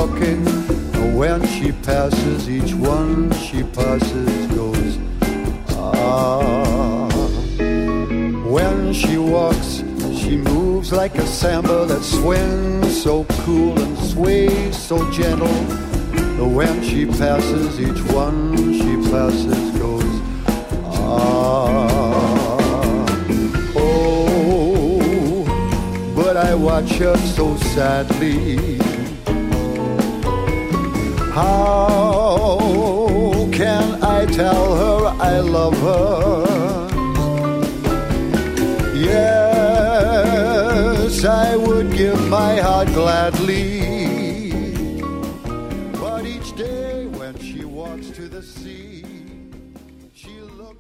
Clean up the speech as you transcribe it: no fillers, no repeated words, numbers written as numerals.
walking. When she passes, each one she passes goes, ah. When she walks, she moves like a samba that swings so cool and sways so gentle. When she passes, each one she passes goes, ah. Oh, but I watch her so sadly. How can I tell her I love her? Yes, I would give my heart gladly. But each day when she walks to the sea,